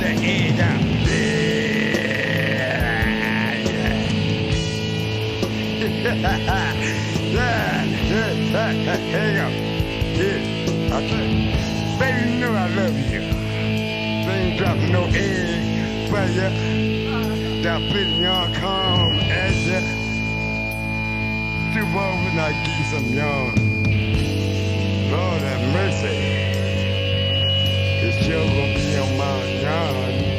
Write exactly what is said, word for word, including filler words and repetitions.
the egg out. Yeah, yeah, yeah, hang up. Yeah, I think, baby, you know I love you. They ain't dropping no egg for you. That big young come at you. Two boys when I give you some young. Lord have mercy. It's sure gonna be on my yard.